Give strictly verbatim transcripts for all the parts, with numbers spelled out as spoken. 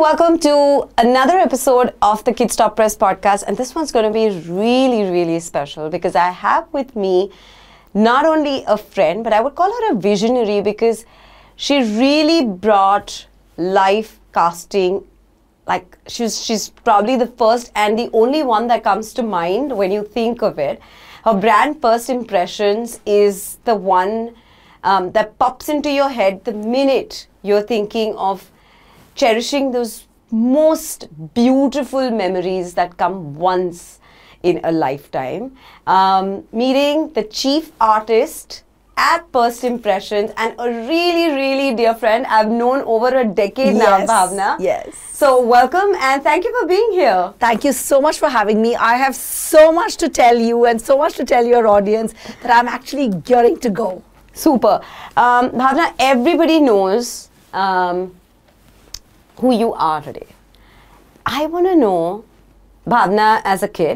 welcome to another episode of the Kids Top Press podcast. And this one's going to be really, really special because I have with me not only a friend, but I would call her a visionary because she really brought life casting. Like she's she's probably the first and the only one that comes to mind when you think of it. Her brand First Impressions is the one um, that pops into your head the minute you're thinking of cherishing those most beautiful memories that come once in a lifetime. Um, meeting the chief artist at First Impressions and a really, really dear friend I've known over a decade yes, now, Bhavna. Yes. So welcome and thank you for being here. Thank you so much for having me. I have so much to tell you and so much to tell your audience that I'm actually gearing to go. Super. Um, Bhavna, everybody knows um, who you are today. I want to know, Bhavna as a kid,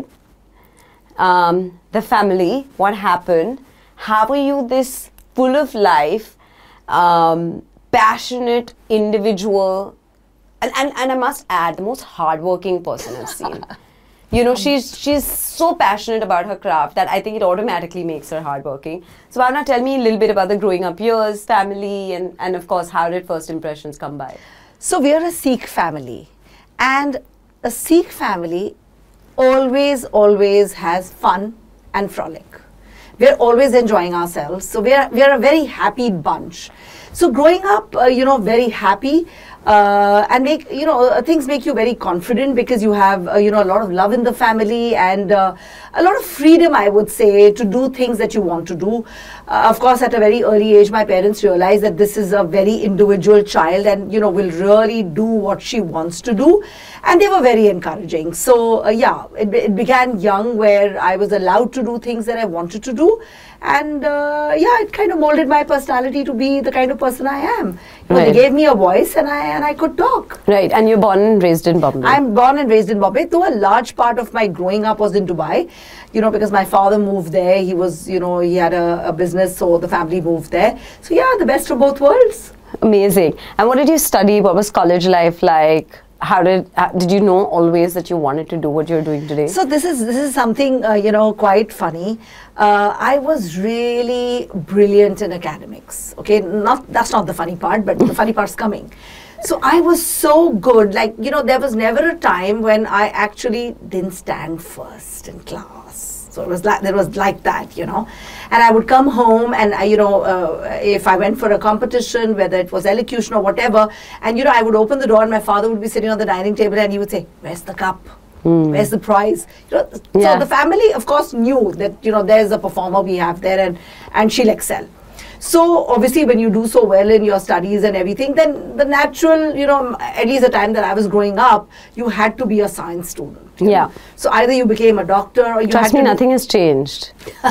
um, the family, what happened, how were you this full of life, um, passionate individual, and, and, and I must add, the most hardworking person I've seen. You know, she's she's so passionate about her craft that I think it automatically makes her hardworking. So Bhavna, tell me a little bit about the growing up years, family, and, and of course, how did First Impressions come by? So we are a Sikh family, and a Sikh family always, always has fun and frolic. We're always enjoying ourselves. So we're, we're a very happy bunch. So growing up, uh, you know, very happy uh, and make, you know, uh, things make you very confident because you have, uh, you know, a lot of love in the family and uh, a lot of freedom, I would say, to do things that you want to do. Uh, of course, at a very early age, my parents realized that this is a very individual child and, you know, will really do what she wants to do. And they were very encouraging. So, uh, yeah, it, it began young where I was allowed to do things that I wanted to do. And, uh, yeah, it kind of molded my personality to be the kind of person I am. You know, Right. They gave me a voice and I and I could talk. Right, and you're born and raised in Bombay. I'm born and raised in Bombay, though a large part of my growing up was in Dubai, you know, because my father moved there. He was, you know, he had a, a business, so the family moved there. So, yeah, the best of both worlds. Amazing. And what did you study? What was college life like? How did uh, did you know always that you wanted to do what you're doing today? So this is this is something uh, you know quite funny. Uh, I was really brilliant in academics. Okay, not that's not the funny part, but the funny part's coming. So I was so good. Like you know, there was never a time when I actually didn't stand first in class. So it was like there was like that, you know, and I would come home and I, you know, uh, if I went for a competition, whether it was elocution or whatever, and you know, I would open the door and my father would be sitting on the dining table and he would say, "Where's the cup? Mm. Where's the prize?" You know, yeah. So the family, of course, knew that you know there's a performer we have there and and she'll excel. So obviously, when you do so well in your studies and everything, then the natural, you know, at least the time that I was growing up, you had to be a science student. Yeah. Know? So either you became a doctor or you Trust had me, to nothing has changed.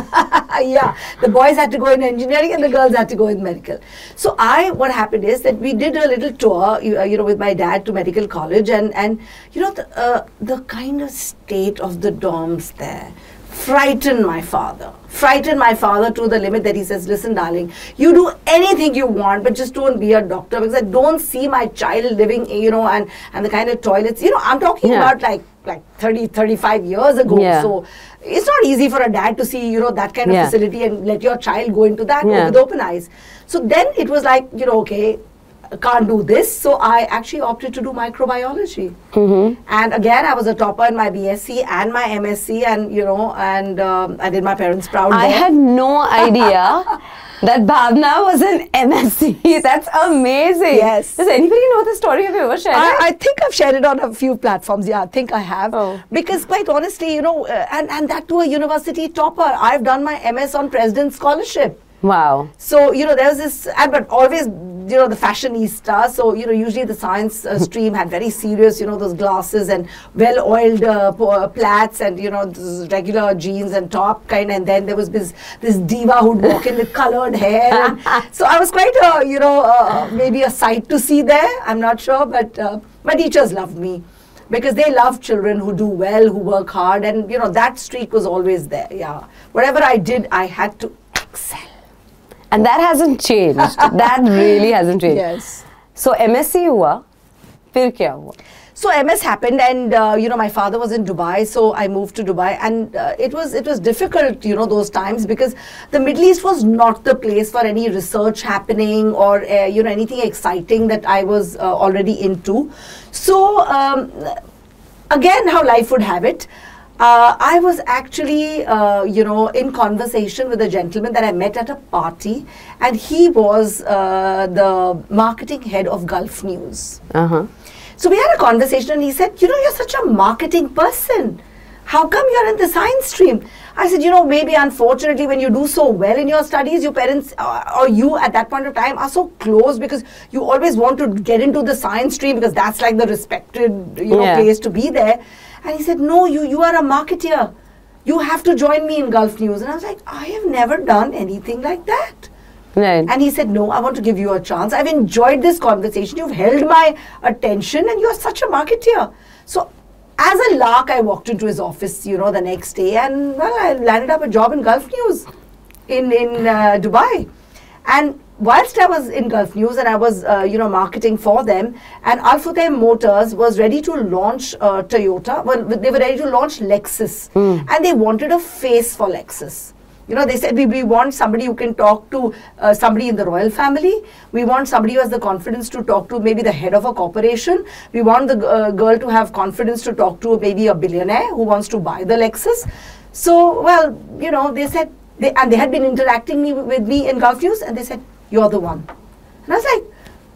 Yeah, the boys had to go in engineering and the girls had to go in medical. So I, what happened is that we did a little tour, you, uh, you know, with my dad to medical college, and and you know the uh, the kind of state of the dorms there frightened my father. Frightened my father to the limit that he says, "Listen, darling, you do anything you want, but just don't be a doctor because I don't see my child living, you know, and and the kind of toilets, you know, I'm talking yeah. about like." like thirty, thirty-five years ago. Yeah. So it's not easy for a dad to see, you know, that kind of yeah. facility and let your child go into that yeah. with open eyes. So then it was like, you know, okay, I can't do this. So I actually opted to do microbiology. Mm-hmm. And again, I was a topper in my B S c and my M S c and, you know, and um, I did my parents proud. I there. had no idea that Bhavna was an M S c. That's amazing. Yes. Does anybody know the story? Have you ever shared I, it? I think I've shared it on a few platforms. Yeah, I think I have. Oh. Because quite honestly, you know, uh, and, and that to a university topper. I've done my M S on President's Scholarship. Wow. So, you know, there was this, and but always, you know, the fashionista. So, you know, usually the science uh, stream had very serious, you know, those glasses and well-oiled uh, po- plaits and, you know, this regular jeans and top kind. And then there was this this diva who'd walk in with colored hair. And so I was quite a, you know, uh, maybe a sight to see there. I'm not sure, but uh, my teachers loved me. Because they love children who do well, who work hard. And, you know, that streak was always there. Yeah. Whatever I did, I had to excel. And that hasn't changed. That really hasn't changed. Yes. So M S c हुआ, फिर क्या हुआ? So M S happened, and uh, you know, my father was in Dubai, so I moved to Dubai, and uh, it was it was difficult, you know, those times, because the Middle East was not the place for any research happening or uh, you know, anything exciting that I was uh, already into. So um, again, how life would have it, uh, I was actually uh, you know, in conversation with a gentleman that I met at a party, and he was uh, the marketing head of Gulf News. Uh-huh. So we had a conversation, and he said, you know, you're such a marketing person. How come you're in the science stream? I said, you know, maybe unfortunately when you do so well in your studies, your parents uh, or you at that point of time are so close, because you always want to get into the science stream because that's like the respected, you know, Yeah. place to be there. And he said, no, you, you are a marketeer. You have to join me in Gulf News. And I was like, I have never done anything like that. Right. And he said, no, I want to give you a chance. I've enjoyed this conversation. You've held my attention, and you're such a marketeer. So as a lark, I walked into his office, you know, the next day, and well, I landed up a job in Gulf News in, in uh, Dubai. And whilst I was in Gulf News and I was, uh, you know, marketing for them, and Al Futtaim Motors was ready to launch uh, Toyota, well, they were ready to launch Lexus, Mm. and they wanted a face for Lexus. You know, they said, we, we want somebody who can talk to uh, somebody in the royal family. We want somebody who has the confidence to talk to maybe the head of a corporation. We want the uh, girl to have confidence to talk to maybe a billionaire who wants to buy the Lexus. So, well, you know, they said, they, and they had been interacting me, with me in Gulf News, and they said, you're the one. And I was like,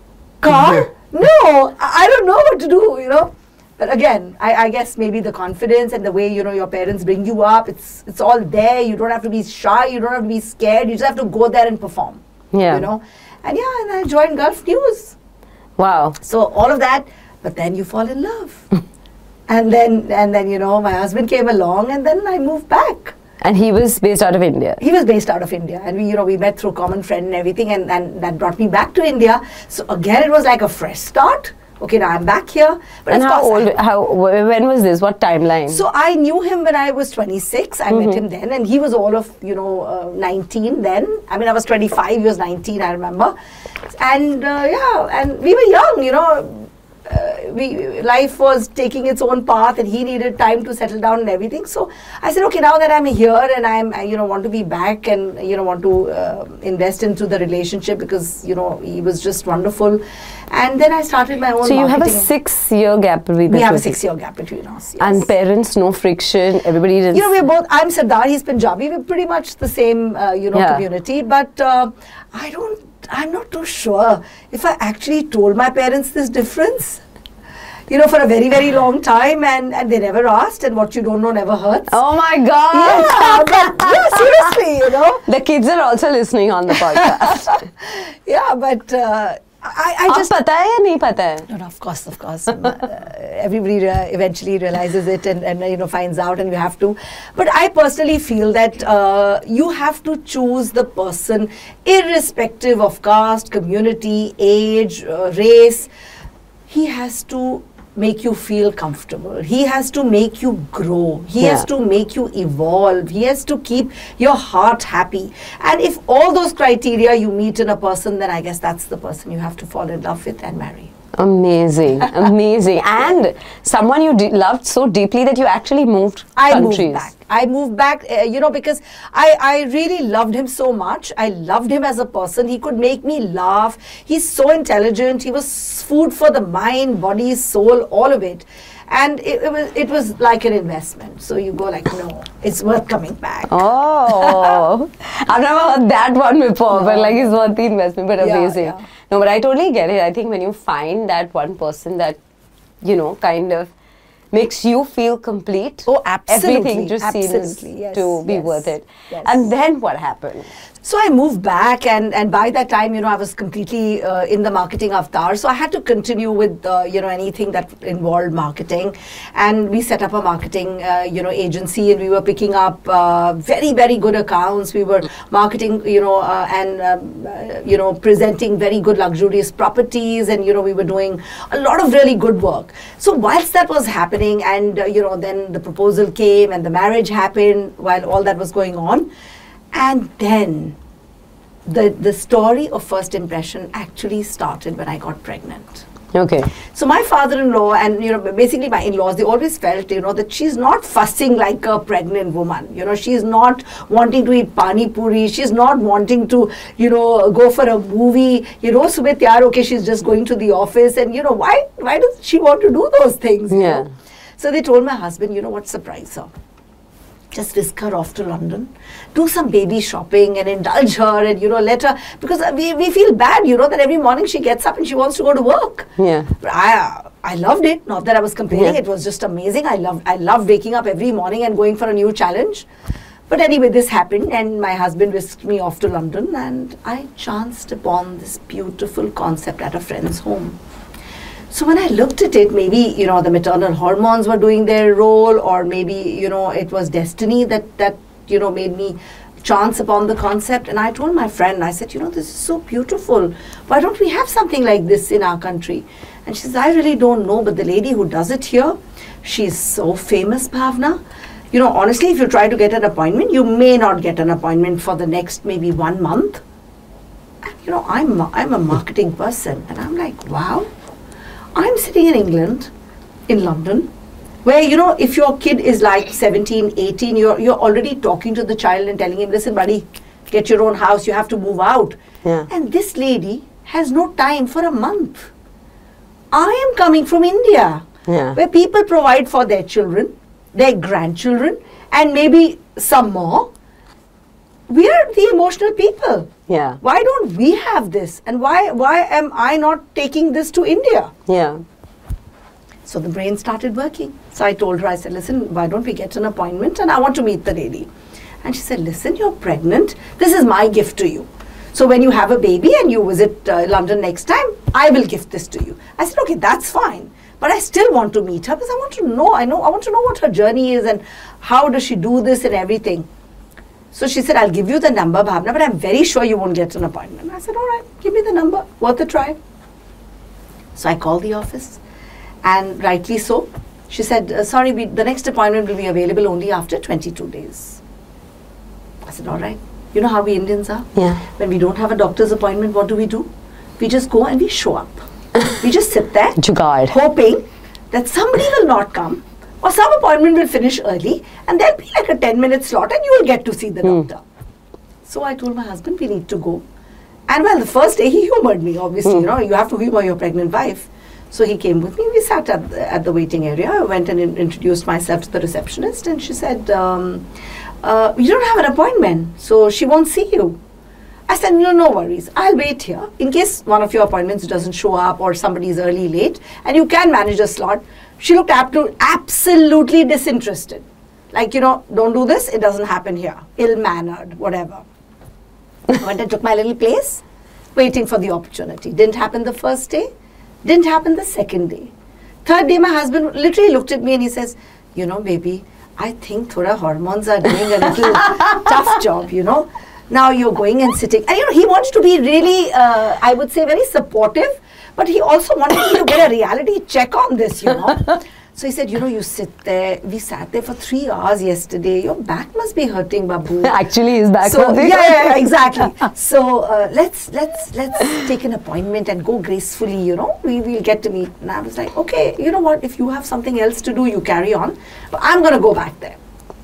car? No, I, I don't know what to do, you know. But again, I, I guess maybe the confidence and the way, you know, your parents bring you up, it's it's all there. You don't have to be shy. You don't have to be scared. You just have to go there and perform. Yeah. You know. And yeah, and I joined Gulf News. Wow. So all of that, but then you fall in love. and then, and then, you know, my husband came along, and then I moved back. And he was based out of India. He was based out of India, and we, you know, we met through a common friend and everything, and, and that brought me back to India. So again, it was like a fresh start. Okay, now I'm back here. But And of how course, old, how, wh- when was this? What timeline? So I knew him when I was twenty-six. I Mm-hmm. met him then, and he was all of, you know, uh, nineteen then. I mean, I was twenty-five, he was nineteen, I remember. And uh, yeah, and we were young, you know. Uh, we life was taking its own path, and he needed time to settle down and everything. So I said, okay, now that I'm here and I'm, I, you know, want to be back, and you know, want to uh, invest into the relationship, because you know, he was just wonderful. And then I started my own. So you have a marketing. six-year gap between We have a us. six-year gap between us. Yes. And parents, no friction. Everybody just. You know, we're both, I'm Sardar, he's Punjabi. We're pretty much the same, uh, you know, Yeah. community. But uh, I don't, I'm not too sure if I actually told my parents this difference. You know, for a very, very long time, and, and they never asked, and what you don't know never hurts. Oh my God! Yeah, but, yeah, seriously, you know. The kids are also listening on the podcast. Yeah, but uh, I, I आप just... पता है या नहीं पता है? No, no, of course, of course. uh, everybody rea- eventually realizes it, and, and you know, finds out, and you have to. But I personally feel that uh, you have to choose the person irrespective of caste, community, age, uh, race. He has to make you feel comfortable. He has to make you grow. He Yeah. has to make you evolve. He has to keep your heart happy. And if all those criteria you meet in a person, then I guess that's the person you have to fall in love with and marry. Amazing, amazing. And someone you de- loved so deeply that you actually moved I countries. moved back. I moved back, uh, you know, because I, I really loved him so much. I loved him as a person. He could make me laugh. He's so intelligent. He was food for the mind, body, soul, all of it. And it, it was it was like an investment. So you go like, no, it's worth coming back. Oh, I've never heard that one before, but like it's worth the investment, but Yeah, amazing. yeah. No, but I totally get it. I think when you find that one person that, you know, kind of makes you feel complete, Oh, absolutely, everything just absolutely, seems yes, to be yes, worth it. yes. And then what happened? So I moved back, and, and by that time, you know, I was completely uh, in the marketing avatar. So I had to continue with, uh, you know, anything that involved marketing. And we set up a marketing, uh, you know, agency, and we were picking up uh, very, very good accounts. We were marketing, you know, uh, and, um, uh, you know, presenting very good luxurious properties. And, you know, we were doing a lot of really good work. So whilst that was happening, and, uh, you know, then the proposal came and the marriage happened while all that was going on. And then the the story of first impression actually started when I got pregnant. Okay. So my father-in-law and, you know, basically my in-laws, they always felt, you know, that she's not fussing like a pregnant woman. You know, she's not wanting to eat pani puri. She's not wanting to, you know, go for a movie. You know, subah tyaar okay, she's just going to the office. And, you know, why, why does she want to do those things? You Yeah. know? So they told my husband, you know what, surprise her. Just whisk her off to London, do some baby shopping and indulge her and, you know, let her, because we, we feel bad, you know, that every morning she gets up and she wants to go to work. Yeah. But I, I loved it. Not that I was complaining. Yeah. It was just amazing. I loved, I loved waking up every morning and going for a new challenge. But anyway, this happened and my husband whisked me off to London and I chanced upon this beautiful concept at a friend's home. So when I looked at it, maybe, you know, the maternal hormones were doing their role, or maybe, you know, it was destiny that, that, you know, made me chance upon the concept. And I told my friend, I said, you know, this is so beautiful. Why don't we have something like this in our country? And she says, I really don't know, but the lady who does it here, she's so famous, Bhavna. You know, honestly, if you try to get an appointment, you may not get an appointment for the next maybe one month. And, you know, I'm, I'm a marketing person. And I'm like, wow. I'm sitting in England, in London, where, you know, if your kid is like seventeen, eighteen, you're, you're already talking to the child and telling him, listen, buddy, get your own house, you have to move out. Yeah. And this lady has no time for a month. I am coming from India, Yeah. where people provide for their children, their grandchildren, and maybe some more. We are the emotional people. Yeah. Why don't we have this? And why why am I not taking this to India? Yeah. So the brain started working. So I told her, I said, listen, why don't we get an appointment? And I want to meet the lady. And she said, listen, you're pregnant. This is my gift to you. So when you have a baby and you visit uh, London next time, I will gift this to you. I said, okay, that's fine. But I still want to meet her because I want to know, I know, I want to know what her journey is and how does she do this and everything. So she said, I'll give you the number, Bhavna, but I'm very sure you won't get an appointment. I said, all right, give me the number, worth a try. So I called the office, and rightly so. She said, uh, sorry, we, the next appointment will be available only after twenty-two days. I said, all right. You know how we Indians are? Yeah. When we don't have a doctor's appointment, what do we do? We just go and we show up. We just sit there, Jugaad. hoping that somebody will not come, or some appointment will finish early, and there'll be like a ten minute slot and you will get to see the Mm. doctor. So I told my husband, we need to go. And well, the first day he humored me, obviously, Mm. you know, you have to humor your pregnant wife. So he came with me, we sat at the, at the waiting area. I went and in, introduced myself to the receptionist, and she said, um, uh, you don't have an appointment, so she won't see you. I said, no, no worries, I'll wait here. In case one of your appointments doesn't show up or somebody is early late, and you can manage a slot. She looked up to absolutely disinterested. Like, you know, don't do this, it doesn't happen here. Ill-mannered, whatever. I went and took my little place, waiting for the opportunity. Didn't happen the first day, didn't happen the second day. Third day, my husband literally looked at me and he says, you know, baby, I think thoda hormones are doing a little tough job, you know. Now you're going and sitting. And, you know, he wanted to be really, uh, I would say, very supportive. But he also wanted me to get a reality check on this, you know. So he said, you know, you sit there. We sat there for three hours yesterday. Your back must be hurting, Babu. Actually, his back So was yeah, yeah, yeah, exactly. So uh, let's let's let's take an appointment and go gracefully. You know, we will get to meet. And I was like, okay, you know what? If you have something else to do, you carry on. But I'm gonna go back there.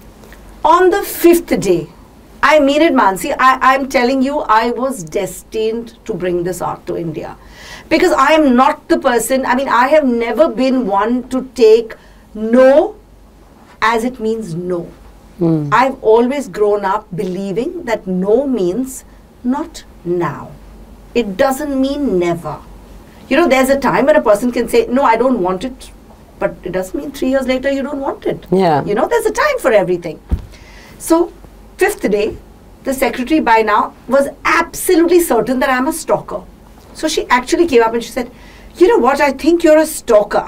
On the fifth day, I mean it, Mansi. I I'm telling you, I was destined to bring this art to India. Because I am not the person, I mean, I have never been one to take no as it means no. Mm. I've always grown up believing that no means not now. It doesn't mean never. You know, there's a time when a person can say, no, I don't want it. But it doesn't mean three years later you don't want it. Yeah. You know, there's a time for everything. So, fifth day, the secretary by now was absolutely certain that I'm a stalker. So she actually came up and she said, you know what, I think you're a stalker.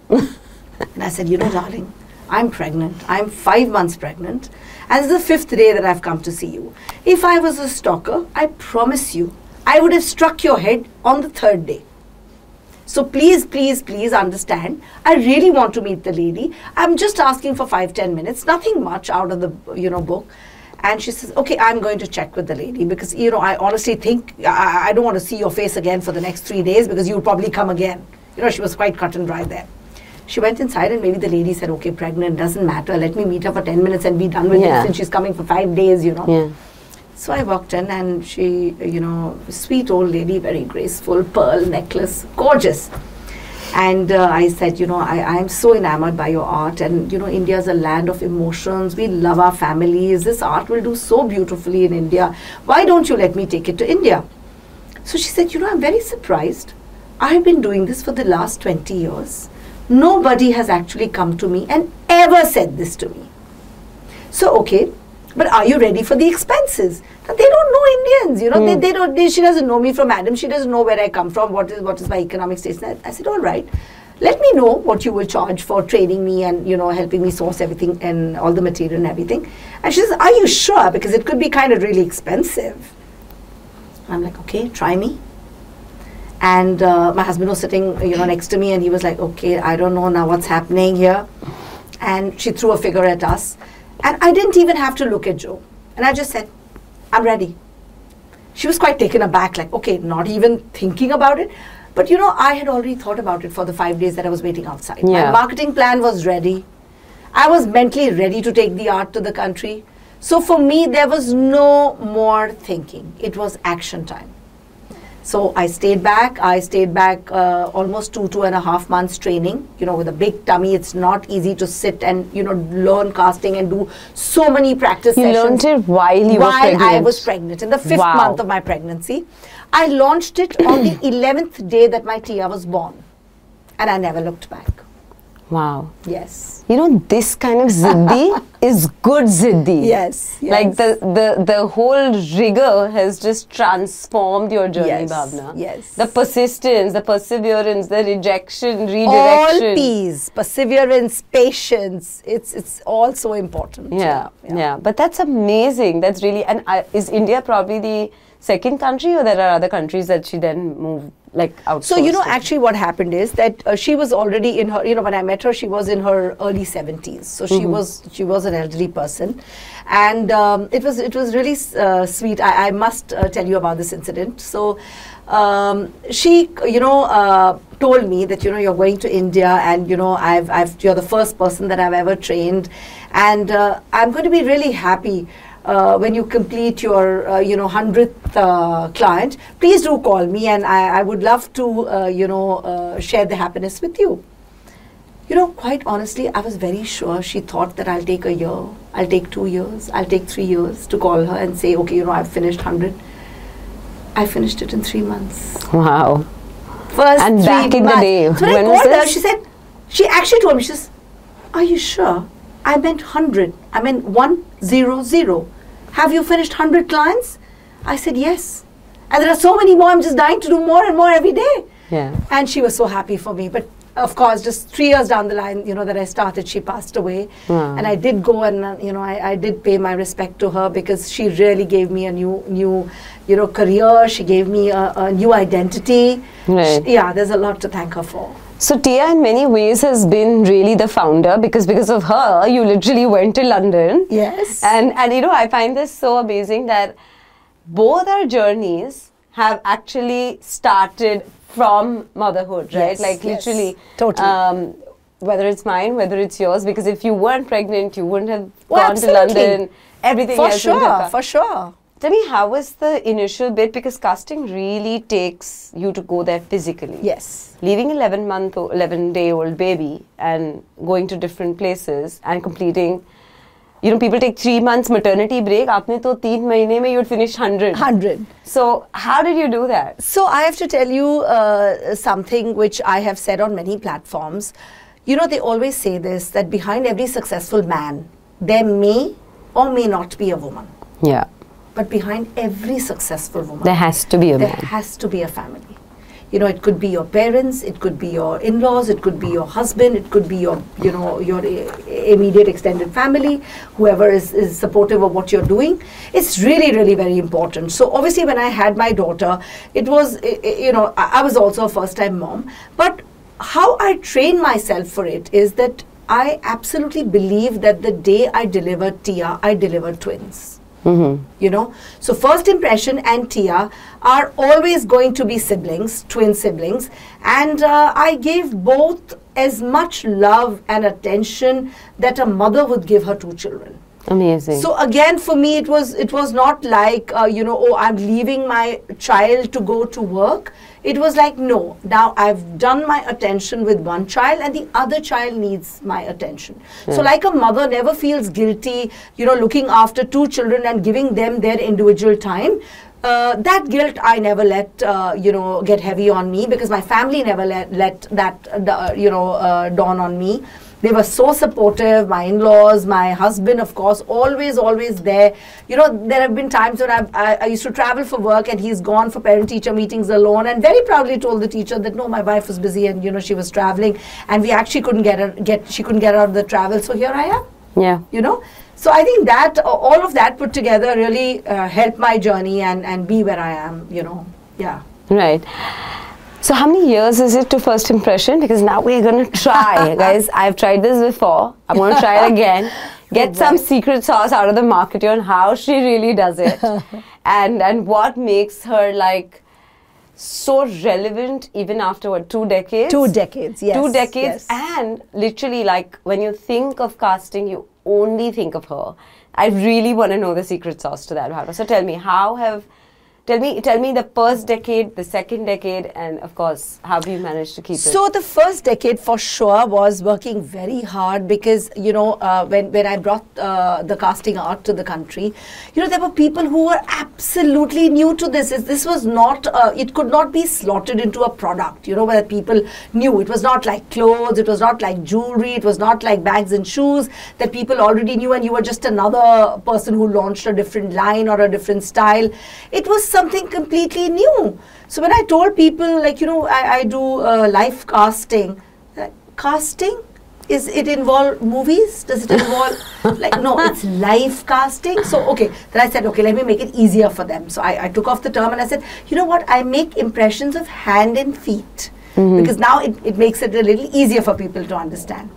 And I said, you know, darling, I'm pregnant. I'm five months pregnant. And this is the fifth day that I've come to see you. If I was a stalker, I promise you, I would have struck your head on the third day. So please, please, please understand, I really want to meet the lady. I'm just asking for five, ten minutes, nothing much out of the, you know, book. And she says, okay, I'm going to check with the lady because, you know, I honestly think I, I don't want to see your face again for the next three days because you'll probably come again. You know, she was quite cut and dry there. She went inside and maybe the lady said, okay, pregnant, doesn't matter. Let me meet her for ten minutes and be done with Yeah. it since she's coming for five days, you know. Yeah. So I walked in and she, you know, sweet old lady, very graceful, pearl necklace, gorgeous. And uh, I said, you know, I, I am so enamored by your art, and, you know, India is a land of emotions. We love our families. This art will do so beautifully in India. Why don't you let me take it to India? So she said, you know, I'm very surprised. I've been doing this for the last twenty years. Nobody has actually come to me and ever said this to me. So, okay, but are you ready for the expenses? Now, they don't know Indians, you know, Mm. they, they don't, they, she doesn't know me from Adam, she doesn't know where I come from, what is what is my economic status. I, I said, all right, let me know what you will charge for training me and, you know, helping me source everything and all the material and everything. And she says, are you sure? Because it could be kind of really expensive. I'm like, okay, try me. And uh, my husband was sitting, you know, next to me, and he was like, okay, I don't know now what's happening here. And she threw a figure at us. And I didn't even have to look at Joe. And I just said, I'm ready. She was quite taken aback, like, okay, not even thinking about it. But, you know, I had already thought about it for the five days that I was waiting outside. Yeah. My marketing plan was ready. I was mentally ready to take the art to the country. So for me, there was no more thinking. It was action time. So I stayed back. I stayed back uh, almost two, two and a half months training. You know, with a big tummy, it's not easy to sit and, you know, learn casting and do so many practice You sessions. learned it while you while were pregnant. I was pregnant, in the fifth Wow. month of my pregnancy. I launched it on the eleventh day that my Tia was born. And I never looked back. Wow. Yes. You know, this kind of ziddi is good ziddi. Yes, Like yes. the, the, the whole rigor has just transformed your journey, Yes, Bhavna. yes. The persistence, the perseverance, the rejection, redirection. All P's, perseverance, patience, it's it's all so important. Yeah, yeah, But that's amazing. That's really, and uh, is India probably the second country, or there are other countries that she then moved, like, outsourced? So, you know, to? actually what happened is that uh, she was already in her, you know, when I met her, she was in her early seventies. So she was she was an elderly person. And um, it was it was really uh, sweet. I, I must uh, tell you about this incident. So um, she, you know, uh, told me that, you know, you're going to India and, you know, I've, I've you're the first person that I've ever trained. And uh, I'm going to be really happy Uh, when you complete your, uh, you know, hundredth uh, client, please do call me, and I, I would love to, uh, you know, uh, share the happiness with you. You know, quite honestly, I was very sure she thought that I'll take a year, I'll take two years, I'll take three years to call her and say, okay, you know, I've finished hundred. I finished it in three months. Wow. First And three back in the months. day, So when, when I was called her, this? she said, she actually told me, she says, are you sure? I meant hundred. I meant one zero zero. Have you finished hundred clients? I said, yes. And there are so many more. I'm just dying to do more and more every day. Yeah. And she was so happy for me. But of course, just three years down the line, you know, that I started, she passed away. Wow. And I did go and, uh, you know, I, I did pay my respect to her, because she really gave me a new, new, you know, career. She gave me a, a new identity. Right. She- yeah, there's a lot to thank her for. So Tia, in many ways, has been really the founder, because because of her, you literally went to London. Yes. And and you know, I find this so amazing that both our journeys have actually started from motherhood, right? Yes, like yes, literally. totally. Um, whether it's mine, whether it's yours, because if you weren't pregnant, you wouldn't have Oh, gone absolutely. to London. Everything For else wouldn't have sure, come. for sure. Tell me, how was the initial bit? Because casting really takes you to go there physically. Yes. Leaving eleven month, o- eleven day old baby and going to different places and completing, you know, people take three months maternity break. Aapne to teen mahine mein you'd finish hundred. Hundred. So how did you do that? So I have to tell you uh, something which I have said on many platforms. You know, they always say this, that behind every successful man, there may or may not be a woman. Yeah. But behind every successful woman, There has to be a there man. has to be a family. You know, it could be your parents, it could be your in-laws, it could be your husband, it could be your, you know, your uh, immediate extended family, whoever is, is supportive of what you're doing. It's really, really very important. So obviously when I had my daughter, it was, uh, uh, you know, I, I was also a first-time mom. But how I train myself for it is that I absolutely believe that the day I delivered Tia, I delivered twins. Mm-hmm. You know, so First Impression and Tia are always going to be siblings, twin siblings, and uh, I gave both as much love and attention that a mother would give her two children. Amazing. So again, for me, it was it was not like uh, you know, oh, I'm leaving my child to go to work. It was like, no, now I've done my attention with one child and the other child needs my attention. Yeah. So like a mother never feels guilty, you know, looking after two children and giving them their individual time. Uh, that guilt I never let, uh, you know, get heavy on me, because my family never let, let that, uh, you know, uh, dawn on me. They were so supportive, my in-laws, my husband, of course, always, always there. You know, there have been times when I've, I, I used to travel for work and he's gone for parent-teacher meetings alone, and very proudly told the teacher that, no, my wife was busy and, you know, she was traveling and we actually couldn't get her, get, she couldn't get out of the travel. So here I am. Yeah. You know, so I think that, uh, all of that put together really uh, helped my journey and, and be where I am, you know, yeah. Right. So how many years is it to First Impression? Because now we're going to try, guys. I've tried this before. I'm going to try it again. Get Good some boy. secret sauce out of the marketer on how she really does it. and and what makes her like so relevant even after what, two decades? Two decades, yes. Two decades. Yes. And literally, like, when you think of casting, you only think of her. I really want to know the secret sauce to that, Bhargava. So tell me, how have... Tell me, tell me the first decade, the second decade, and of course, how do you manage to keep it? So the first decade for sure was working very hard, because, you know, uh, when, when I brought uh, the casting out to the country, you know, there were people who were absolutely new to this. This was not, uh, it could not be slotted into a product, you know, where people knew. It was not like clothes, it was not like jewelry, it was not like bags and shoes that people already knew and you were just another person who launched a different line or a different style. It was something completely new. So when I told people, like, you know, I, I do uh, live casting, uh, casting, is it involve movies? Does it involve, like, no, it's live casting. So, okay, then I said, okay, let me make it easier for them. So I, I took off the term and I said, you know what, I make impressions of hand and feet, mm-hmm. because now it, it makes it a little easier for people to understand.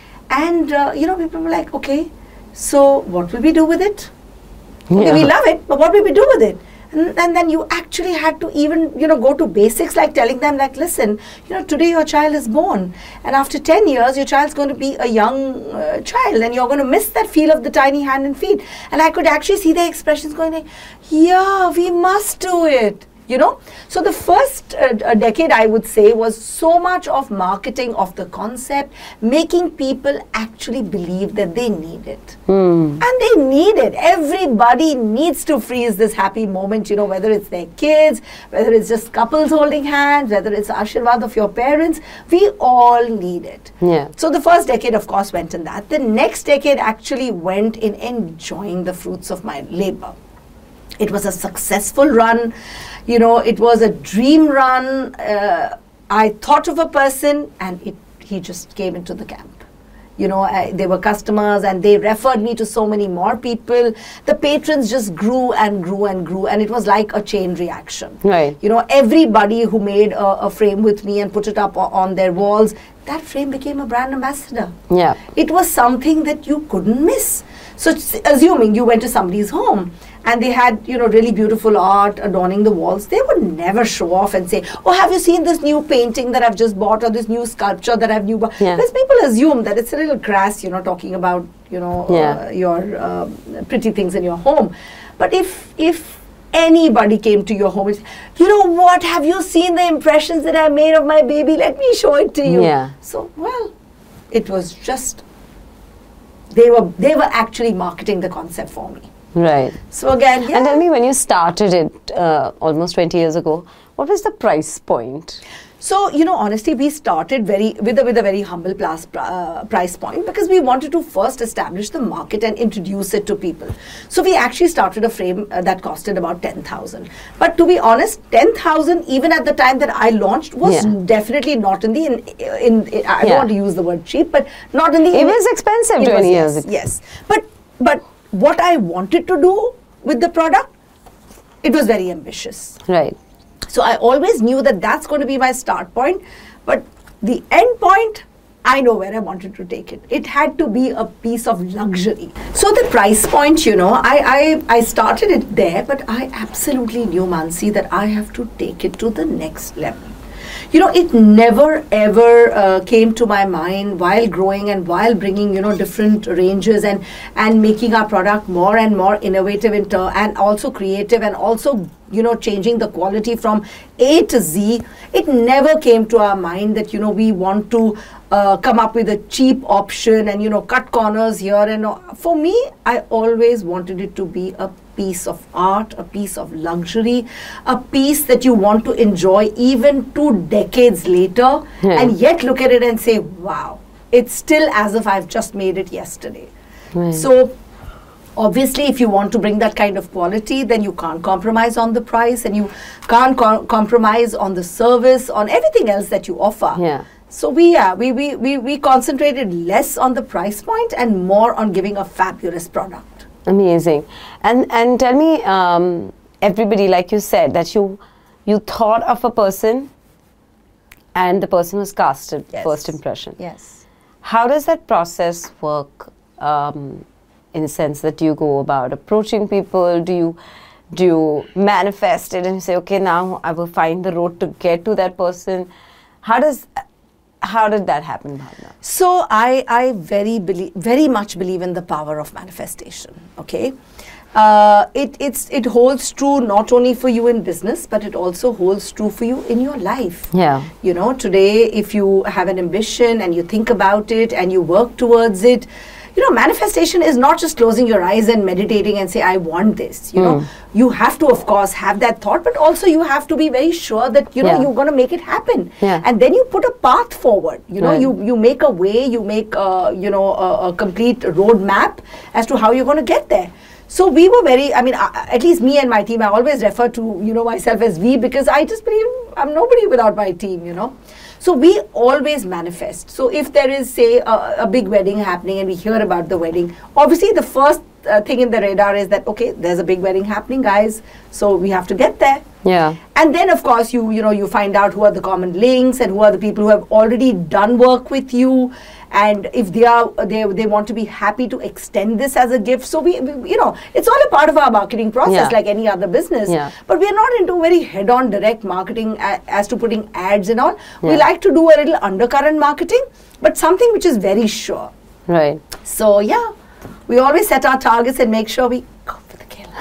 And, uh, you know, people were like, okay, so what will we do with it? Okay, yeah. We love it, but what will we do with it? And, and then you actually had to even, you know, go to basics, like telling them, like, listen, you know, today your child is born, and after ten years, your child's going to be a young uh, child, and you're going to miss that feel of the tiny hand and feet. And I could actually see their expressions going like, yeah, we must do it. You know, so the first uh, decade, I would say, was so much of marketing of the concept, making people actually believe that they need it. Mm. And they need it. Everybody needs to freeze this happy moment, you know, whether it's their kids, whether it's just couples holding hands, whether it's Ashirwad of your parents, we all need it. Yeah. So the first decade, of course, went in that. The next decade actually went in enjoying the fruits of my labor. It was a successful run. You know, it was a dream run. Uh, I thought of a person and it, he just came into the camp. You know, I, they were customers and they referred me to so many more people. The patrons just grew and grew and grew, and it was like a chain reaction. Right. You know, everybody who made a, a frame with me and put it up on their walls, that frame became a brand ambassador. Yeah. It was something that you couldn't miss. So assuming you went to somebody's home and they had, you know, really beautiful art adorning the walls, they would never show off and say, oh, have you seen this new painting that I've just bought, or this new sculpture that I've new bought? Yeah. Because people assume that it's a little crass, you know, talking about, you know, yeah. uh, your uh, pretty things in your home. But if, if anybody came to your home and said, you know what, have you seen the impressions that I made of my baby? Let me show it to you. Yeah. So, well, it was just, they were, they were actually marketing the concept for me. Right. So again, yeah. And tell me, when you started it uh, almost twenty years ago, what was the price point? So, you know, honestly, we started very with a, with a very humble plus, uh, price point, because we wanted to first establish the market and introduce it to people. So we actually started a frame uh, that costed about ten thousand. But to be honest, ten thousand, even at the time that I launched, was yeah. definitely not in the, in, in, in I yeah. don't want to use the word cheap, but not in the... It was expensive it twenty was, years ago. Yes, yes. But, but what I wanted to do with the product, it was very ambitious. Right. So I always knew that that's going to be my start point, but the end point, I know where I wanted to take it. It had to be a piece of luxury. So the price point, you know, I, I, I started it there, but I absolutely knew, Mansi, that I have to take it to the next level. You know, it never ever uh, came to my mind while growing and while bringing, you know, different ranges and, and making our product more and more innovative in ter- and also creative and also, you know, changing the quality from A to Z. It never came to our mind that, you know, we want to uh, come up with a cheap option and, you know, cut corners here and uh, for me, I always wanted it to be a piece of art, a piece of luxury, a piece that you want to enjoy even two decades later, yeah. and yet look at it and say, wow, it's still as if I've just made it yesterday. Right. So obviously, if you want to bring that kind of quality, then you can't compromise on the price and you can't co- compromise on the service, on everything else that you offer. Yeah. So we, yeah, we, we, we, we concentrated less on the price point and more on giving a fabulous product. Amazing. And and tell me, um, everybody, like you said, that you you thought of a person and the person was casted, Yes. first impression. Yes. How does that process work, um, in the sense that you go about approaching people? Do you do you manifest it and you say, okay, now I will find the road to get to that person? How does how did that happen, Bhavna? So I, I very believe, very much believe in the power of manifestation. Okay, uh, it it's it holds true not only for you in business, but it also holds true for you in your life. Yeah. You know, today if you have an ambition and you think about it and you work towards it, you know, manifestation is not just closing your eyes and meditating and say, I want this. You know, you have to, of course, have that thought, but also you have to be very sure that, you know, Yeah. you're going to make it happen. Yeah. And then you put a path forward. You know, Right. you, you make a way, you make, uh, you know, a, a complete road map as to how you're going to get there. So we were very, I mean, uh, at least me and my team, I always refer to, you know, myself as we because I just believe I'm nobody without my team, you know. So we always manifest. So if there is, say, a, a big wedding happening and we hear about the wedding, obviously the first uh, thing in the radar is that, okay, there's a big wedding happening, guys. So we have to get there. Yeah. And then, of course, you you know, you find out who are the common links and who are the people who have already done work with you. And if they are, they, they want to be happy to extend this as a gift. So we, we you know, it's all a part of our marketing process Yeah. like any other business. Yeah. But we are not into very head-on direct marketing a, as to putting ads and all. We Yeah. like to do a little undercurrent marketing, but something which is very sure. Right. So yeah, we always set our targets and make sure we go for the kill.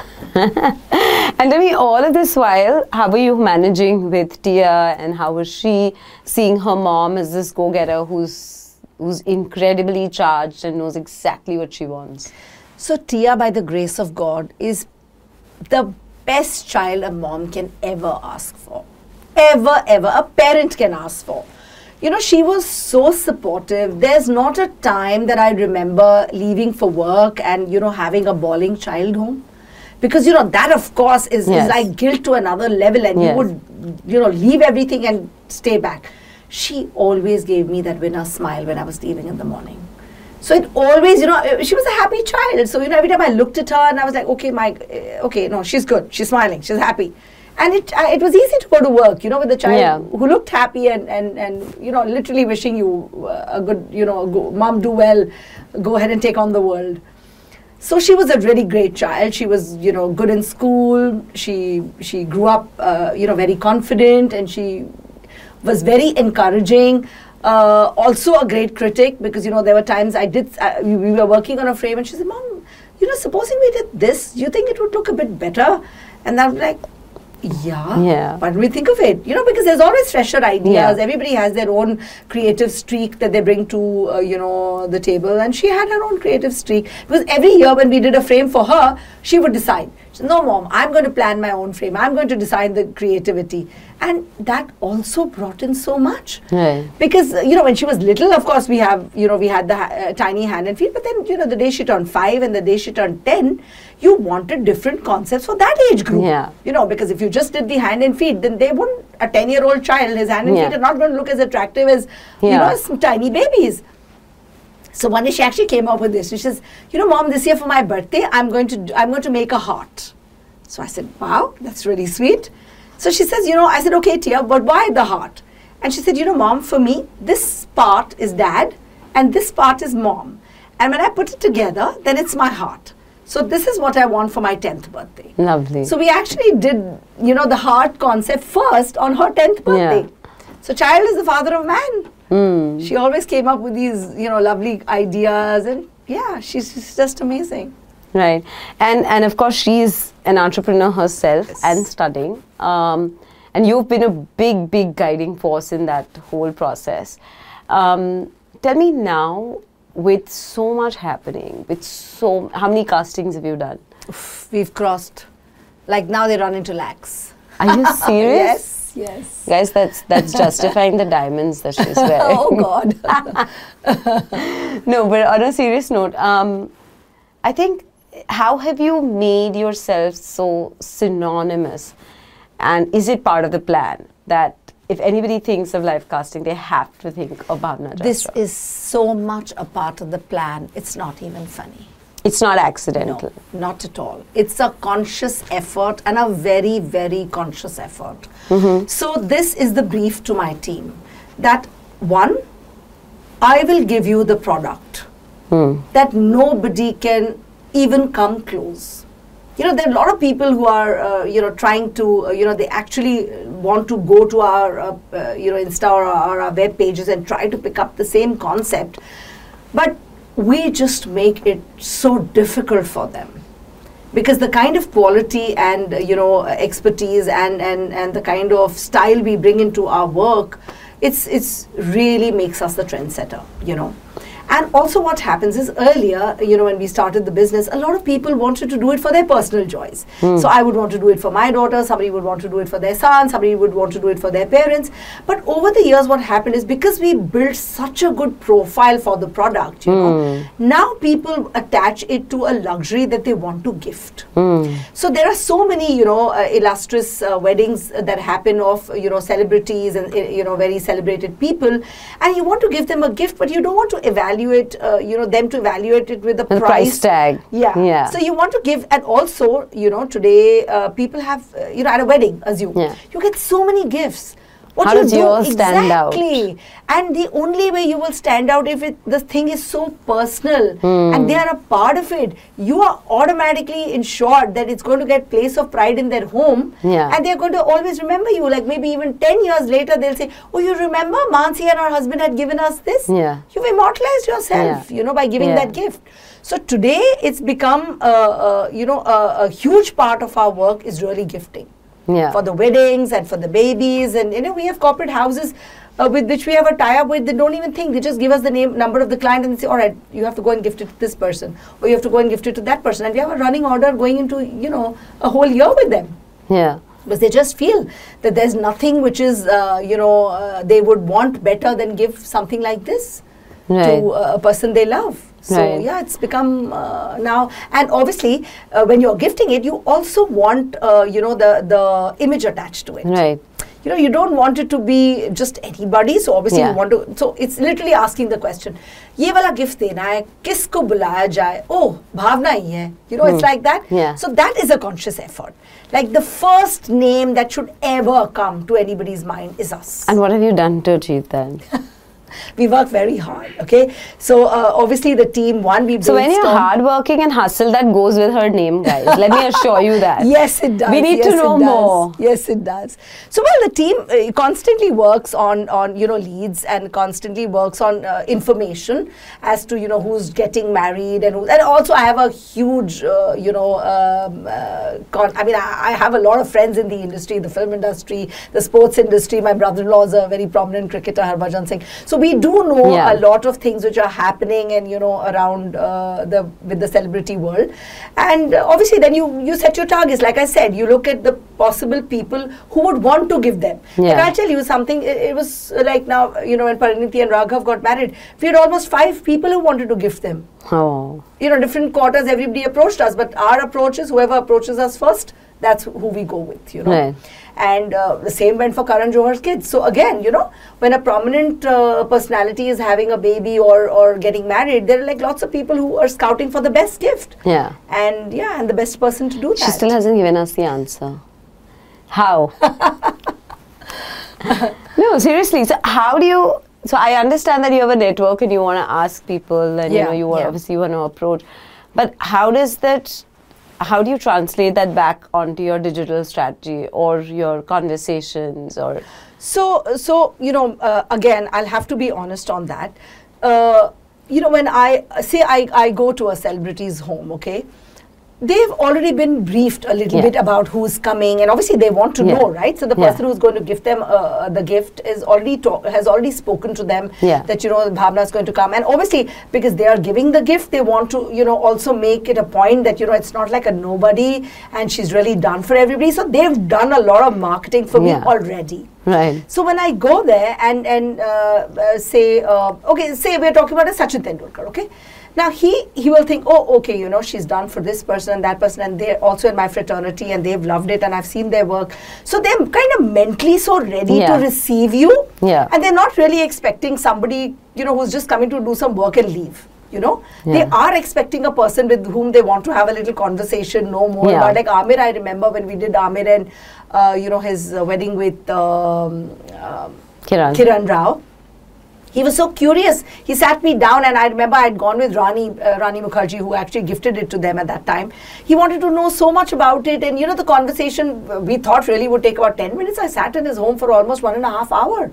And tell me, all of this while, how were you managing with Tia, and how was she seeing her mom as this go-getter who's who's incredibly charged and knows exactly what she wants? So Tia, by the grace of God, is the best child a mom can ever ask for. Ever, ever. A parent can ask for. You know, she was so supportive. There's not a time that I remember leaving for work and, you know, having a bawling child home. Because, you know, that of course is, Yes. is like guilt to another level, and Yes. you would, you know, leave everything and stay back. She always gave me that winner smile when I was leaving in the morning. So it always, you know, uh, she was a happy child. So, you know, every time I looked at her and I was like, okay, my, uh, okay, no, she's good. She's smiling. She's happy. And it uh, it was easy to go to work, you know, with a child Yeah. who looked happy and, and, and, you know, literally wishing you uh, a good, you know, go, mom, do well, go ahead and take on the world. So she was a really great child. She was, you know, good in school. She, she grew up, uh, you know, very confident, and she was very encouraging. Uh, also a great critic, because, you know, there were times I did, uh, we, we were working on a frame and she said, Mom, you know, supposing we did this, do you think it would look a bit better? And I was like, yeah, Yeah. why don't we think of it? You know, because there's always fresher ideas. Yeah. Everybody has their own creative streak that they bring to, uh, you know, the table. And she had her own creative streak. Because every year when we did a frame for her, she would decide. She said, no, Mom, I'm going to plan my own frame. I'm going to decide the creativity. And that also brought in so much. Right. Because, uh, you know, when she was little, of course, we have, you know, we had the ha- uh, tiny hand and feet. But then, you know, the day she turned five and the day she turned ten, you wanted different concepts for that age group. Yeah. You know, because if you just did the hand and feet, then they wouldn't, a ten-year-old child, his hand and Yeah. feet are not going to look as attractive as, you Yeah. know, some tiny babies. So one day she actually came up with this. She says, you know, Mom, this year for my birthday, I'm going to, do, I'm going to make a heart. So I said, wow, that's really sweet. So she says, you know, I said, okay, Tia, but why the heart? And she said, you know, Mom, for me, this part is Dad and this part is Mom. And when I put it together, then it's my heart. So this is what I want for my tenth birthday. Lovely. So we actually did, you know, the heart concept first on her tenth birthday. Yeah. So child is the father of man. Mm. She always came up with these, you know, lovely ideas, and yeah, she's, she's just amazing. Right. And and of course, she's an entrepreneur herself Yes. and studying. Um, and you've been a big, big guiding force in that whole process. Um, tell me now, with so much happening, with so, how many castings have you done? We've crossed, like now they run into lakhs. Are you serious? Yes, yes. Guys, that's that's justifying the diamonds that she's wearing. Oh God. No, but on a serious note, um, I think, how have you made yourself so synonymous? And is it part of the plan that if anybody thinks of live casting, they have to think of Bhavna Jasra? This is so much a part of the plan, it's not even funny. It's not accidental. No, not at all. It's a conscious effort and a very, very conscious effort. Mm-hmm. So this is the brief to my team, that one, I will give you the product Hmm. that nobody can even come close. You know, there are a lot of people who are, uh, you know, trying to, uh, you know, they actually want to go to our, uh, uh, you know, Insta or our, or our web pages and try to pick up the same concept. But we just make it so difficult for them. Because the kind of quality and, uh, you know, expertise and, and, and the kind of style we bring into our work, it's, it's really makes us the trendsetter, you know. And also what happens is, earlier, you know, when we started the business, a lot of people wanted to do it for their personal joys. Mm. So I would want to do it for my daughter, somebody would want to do it for their son, somebody would want to do it for their parents. But over the years, what happened is, because we built such a good profile for the product, you know, now people attach it to a luxury that they want to gift. Mm. So there are so many, you know, uh, illustrious uh, weddings uh, that happen of, you know, celebrities and, uh, you know, very celebrated people. And you want to give them a gift, but you don't want to evaluate Evaluate, uh, you know, them to evaluate it with the The price. price tag. Yeah. Yeah. So you want to give, and also, you know, today uh, people have, uh, you know, at a wedding, assume, Yeah. you get so many gifts. What How you does do, yours stand out? exactly. And the only way you will stand out if it, the thing is so personal Hmm. and they are a part of it, you are automatically ensured that it's going to get place of pride in their home. Yeah. And they're going to always remember you. Like maybe even ten years later, they'll say, oh, you remember Mansi and her husband had given us this? Yeah. You've immortalized yourself, Yeah. you know, by giving Yeah. that gift. So today it's become, uh, uh, you know, a, a huge part of our work is really gifting. Yeah. For the weddings and for the babies, and you know, we have corporate houses uh, with which we have a tie-up with. They don't even think, they just give us the name, number of the client, and they say, all right, you have to go and gift it to this person, or you have to go and gift it to that person, and we have a running order going into, you know, a whole year with them. Yeah. Because they just feel that there's nothing which is, uh, you know, uh, they would want better than give something like this Right. to uh, a person they love. So Right. yeah, it's become uh, now, and obviously uh, when you're gifting it, you also want, uh, you know, the, the image attached to it. Right. You know, you don't want it to be just anybody, so obviously Yeah. you want to, so it's literally asking the question, ये वाला gift देना है, किसको बुलाया जाए? Oh, भावना ही है. You know, it's like that. Yeah. So that is a conscious effort. Like the first name that should ever come to anybody's mind is us. And what have you done to achieve that? We work very hard, okay? So uh, obviously the team, one, we So when you're brainstorm- hardworking and hustle, that goes with her name, guys. Let me assure you that. Yes, it does. We need yes, to know it does. more. Yes, it does. So, well, the team uh, constantly works on, on, you know, leads and constantly works on uh, information as to, you know, who's getting married and who, and also I have a huge, uh, you know, um, uh, con- I mean, I, I have a lot of friends in the industry, the film industry, the sports industry. My brother-in-law is a very prominent cricketer, Harbhajan Singh. So we do know Yeah. a lot of things which are happening and, you know, around uh, the with the celebrity world. And uh, obviously then you, you set your targets. Like I said, you look at the possible people who would want to give them. Yeah. Like I'll tell you something, it, it was like now, you know, when Pariniti and Raghav got married, we had almost five people who wanted to gift them. Oh. You know, different quarters, everybody approached us, but our approach is whoever approaches us first, that's who we go with, you know. Right. And uh, the same went for Karan Johar's kids. So again, you know, when a prominent uh, personality is having a baby or, or getting married, there are like lots of people who are scouting for the best gift. Yeah. And yeah, and the best person to do that. She still hasn't given us the answer. How? No, seriously. So how do you? So I understand that you have a network and you want to ask people, and Yeah, you know you want, yeah. obviously you want to approach. But how does that? How do you translate that back onto your digital strategy or your conversations or? So, so you know, uh, again, I'll have to be honest on that. Uh, you know, when I say I, I go to a celebrity's home, okay, they've already been briefed a little Yeah. bit about who's coming, and obviously they want to Yeah. know, right? So the Yeah. person who's going to give them uh, the gift is already talk, has already spoken to them Yeah. that you know Bhavna is going to come, and obviously because they are giving the gift, they want to you know also make it a point that you know it's not like a nobody, and she's really done for everybody. So they've done a lot of marketing for Yeah. me already. Right. So when I go there and and uh, uh, say, uh, okay, say we're talking about a Sachin Tendulkar, okay. Now he he will think, oh, okay, you know, she's done for this person and that person, and they're also in my fraternity and they've loved it and I've seen their work. So they're kind of mentally so ready Yeah. to receive you, Yeah. and they're not really expecting somebody, you know, who's just coming to do some work and leave. You know, they Yeah. are expecting a person with whom they want to have a little conversation, know more Yeah. about. Like Amir, I remember when we did Amir and uh, you know his uh, wedding with um, um, Kiran. Kiran Rao. He was so curious. He sat me down, and I remember I'd gone with Rani, uh, Rani Mukherjee, who actually gifted it to them at that time. He wanted to know so much about it, and you know, the conversation uh, we thought really would take about ten minutes. I sat in his home for almost one and a half hour.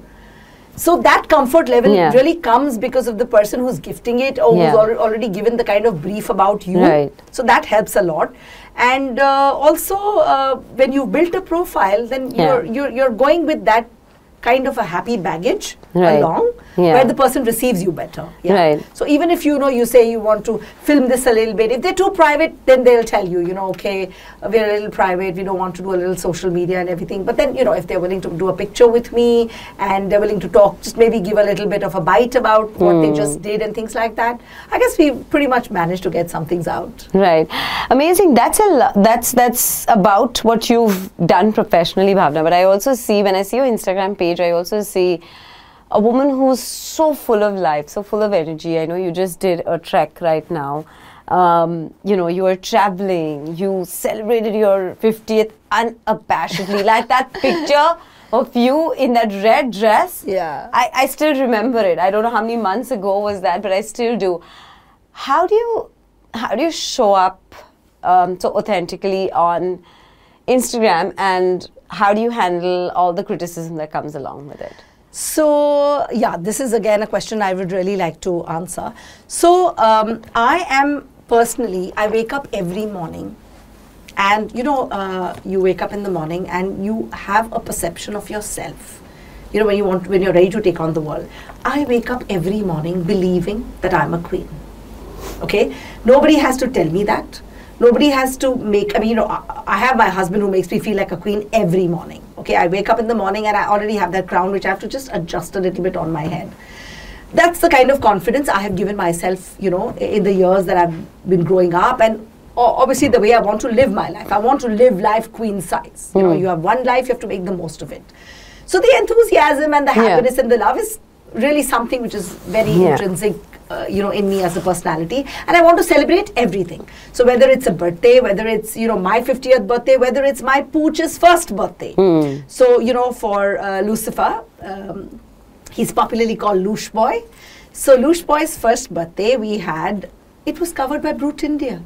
So that comfort level Yeah. really comes because of the person who's gifting it, or Yeah. who's al- already given the kind of brief about you. Right. So that helps a lot. And uh, also, uh, when you've built a profile, then Yeah. you're, you're you're going with that kind of a happy baggage Right. along, Yeah. where the person receives you better. Right. So even if you know you say you want to film this a little bit, if they're too private, then they'll tell you, you know, okay, uh, we're a little private, we don't want to do a little social media and everything. But then, you know, if they're willing to do a picture with me and they're willing to talk, just maybe give a little bit of a bite about what they just did and things like that, I guess we pretty much managed to get some things out. Right, amazing. That's a lo- that's that's about what you've done professionally, Bhavna. But I also see, when I see your Instagram page, I also see a woman who's so full of life, so full of energy. I know you just did a trek right now. Um, you know, you were traveling. You celebrated your fiftieth unabashedly. Like that picture of you in that red dress. Yeah. I, I still remember it. I don't know how many months ago was that, but I still do. How do you how do you show up um, so authentically on Instagram, and how do you handle all the criticism that comes along with it? So, yeah, this is again a question I would really like to answer. So, um, I am personally, I wake up every morning, and you know, uh, you wake up in the morning and you have a perception of yourself. You know, when you want, when you're ready to take on the world. I wake up every morning believing that I'm a queen. Okay, nobody has to tell me that. Nobody has to make, I mean, you know, I, I have my husband who makes me feel like a queen every morning. Okay, I wake up in the morning and I already have that crown which I have to just adjust a little bit on my head. That's the kind of confidence I have given myself, you know, in the years that I've been growing up, and o- obviously the way I want to live my life. I want to live life queen size. You know, you have one life, you have to make the most of it. So the enthusiasm and the Yeah. happiness and the love is really something which is very Yeah. intrinsic, uh, you know, in me as a personality, and I want to celebrate everything. So whether it's a birthday, whether it's, you know, my fiftieth birthday, whether it's my pooch's first birthday. So, you know, for uh, Lucifer, um, he's popularly called Lush Boy. So Lush Boy's first birthday, we had, it was covered by Brute India.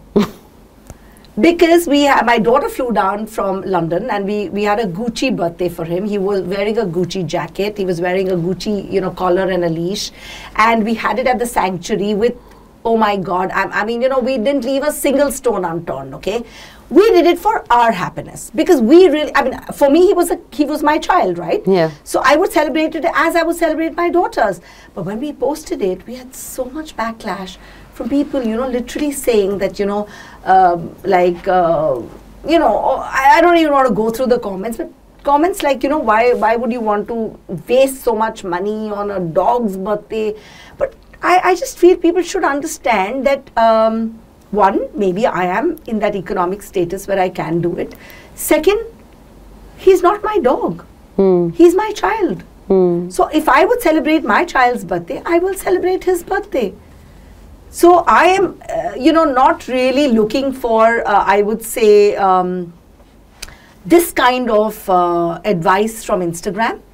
Because we had, my daughter flew down from London, and we, we had a Gucci birthday for him. He was wearing a Gucci jacket. He was wearing a Gucci, you know, collar and a leash. And we had it at the sanctuary with, oh my God, I, I mean, you know, we didn't leave a single stone unturned, okay? We did it for our happiness, because we really, I mean, for me, he was a, he was my child, right? Yeah. So I would celebrate it as I would celebrate my daughters. But when we posted it, we had so much backlash from people, you know, literally saying that, you know, um, like, uh, you know, I, I don't even want to go through the comments, but comments like, you know, why why would you want to waste so much money on a dog's birthday? But I, I just feel people should understand that, um, one, maybe I am in that economic status where I can do it. Second, he's not my dog. Hmm. He's my child. Hmm. So if I would celebrate my child's birthday, I will celebrate his birthday. So I am, uh, you know, not really looking for, uh, I would say, um, this kind of uh, advice from Instagram.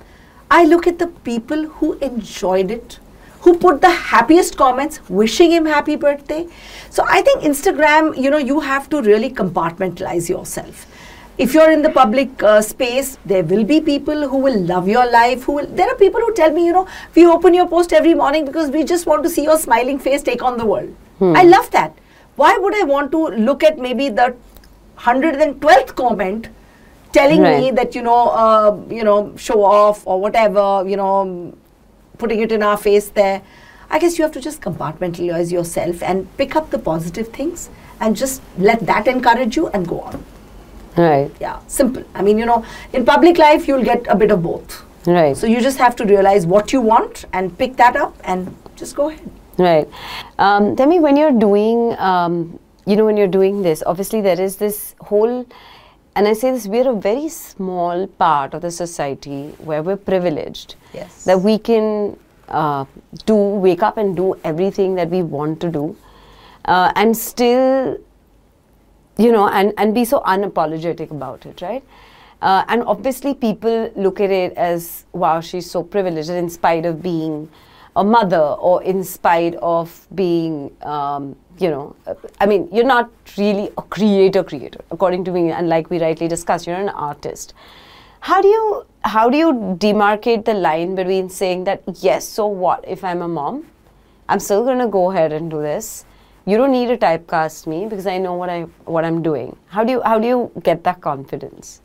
I look at the people who enjoyed it, who put the happiest comments, wishing him happy birthday. So I think Instagram, you know, you have to really compartmentalize yourself. If you're in the public uh, space, there will be people who will love your life. Who will, there are people who tell me, you know, we open your post every morning because we just want to see your smiling face take on the world. Hmm. I love that. Why would I want to look at maybe the one hundred twelfth comment telling right. me that, you know, uh, you know, show off or whatever, you know, putting it in our face there. I guess you have to just compartmentalize yourself and pick up the positive things and just let that encourage you and go on. Right. Yeah, simple. I mean, you know, in public life, you'll get a bit of both. Right. So you just have to realize what you want and pick that up and just go ahead. Right. Um, tell me, when you're doing, um, you know, when you're doing this, obviously there is this whole, and I say this, we're a very small part of the society where we're privileged. Yes. That we can uh, do, wake up and do everything that we want to do uh, and still, you know, and, and be so unapologetic about it, right? Uh, and obviously people look at it as, wow, she's so privileged, in spite of being a mother or in spite of being, um, you know, I mean, you're not really a creator creator, according to me, and like we rightly discussed, you're an artist. How do you, how do you demarcate the line between saying that, yes, so what, if I'm a mom, I'm still going to go ahead and do this. You don't need to typecast me because I know what I what I'm doing. How do you how do you get that confidence?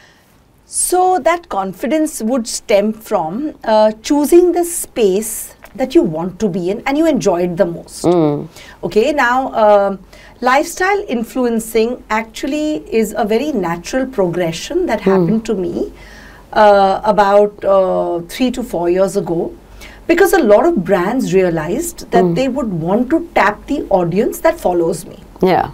So that confidence would stem from uh, choosing the space that you want to be in and you enjoy it the most. Mm. Okay, now uh, lifestyle influencing actually is a very natural progression that happened mm. to me uh, about uh, three to four years ago. Because a lot of brands realized that mm. they would want to tap the audience that follows me. Yeah.